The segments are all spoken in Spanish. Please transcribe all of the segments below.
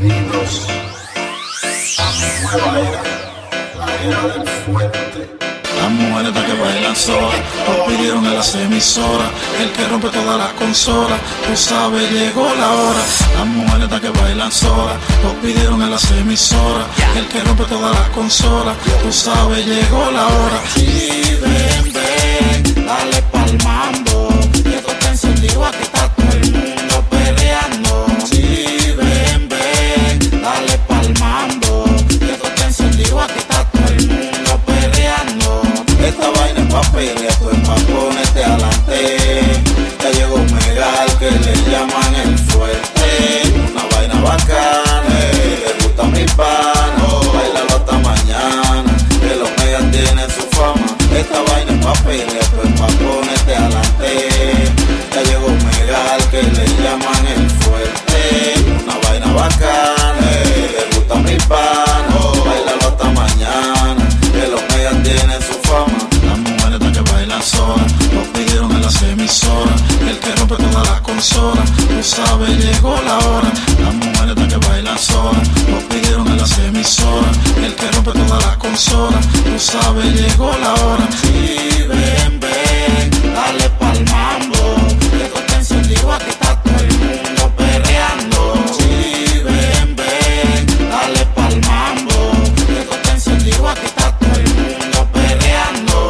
Bienvenidos a mi nueva era, la era del fuerte. Las mujeres que bailan solas lo pidieron en las emisoras. El que rompe todas las consolas, tú sabes, llegó la hora. Las mujeres que bailan solas lo pidieron en las emisoras. El que rompe todas las consolas, tú sabes, llegó la hora. Y ven, ven, dale pa'l mambo, que esto está encendido, aquí está todo el mundo perreando. Sí, ven, ven, dale pa'l mambo, que esto está encendido, aquí está todo el mundo perreando. Esta vaina es pa' perrear, esto es pa' ponerte adelante. Ya llegó un megal que le llaman el fuerte. Una vaina bacana, le gusta mi pano. Bailalo hasta mañana, que los megas tienen su fama. Esta vaina es pa' perrear, esto es pa' ponerte adelante. Ya llegó un megal que le llaman el fuerte. Una vaina bacana, le gusta mi pano. Bailalo hasta mañana, que los megas tienen su fama. Las mujeres que bailan solas lo pidieron en las emisoras. El que rompe todas las consolas, tú sabes, llegó la hora. Las mujeres que bailan solas lo pidieron en las emisoras. El que rompe todas las consolas, tú sabes, llegó la hora. Sí, ven, ven, dale pa'l mambo, que esto está encendido, aquí está todo el mundo perreando. Sí, ven, ven, dale pa'l mambo, que esto está encendido, aquí está todo el mundo perreando.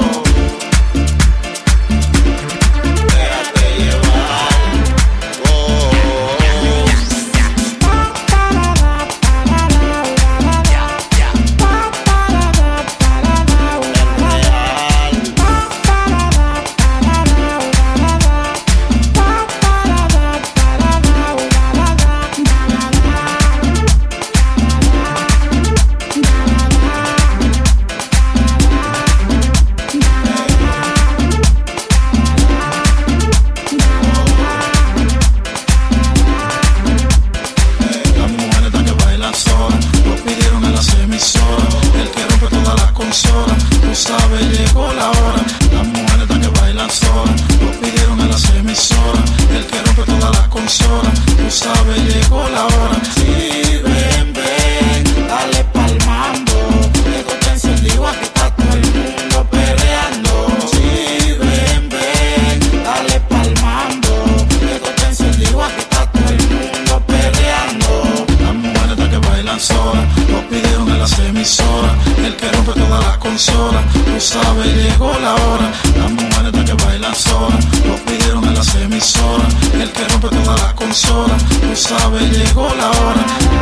Déjate llevar, oh, las mujeres que bailan solas lo pidieron en las emisoras. El que rompe todas las consolas, tú sabes, llegó la hora. Las mujeres que bailan solas lo pidieron en las emisoras. El que rompe todas las consolas, tú sabes, llegó la hora. Sí, ven, ven, dale pa'l mambo, que esto está encendido, aquí está todo el mundo perreando. Sí, ven, ven, dale pa'l mambo, que esto está encendido, aquí está todo el mundo perreando. Las mujeres que bailan solas lo pidieron en las emisoras. El que rompe todas las consolas, tú sabes, llegó la hora. Las mujeres que bailan solas lo pidieron en las emisoras. El que rompe todas las consolas, tú sabes, llegó la hora.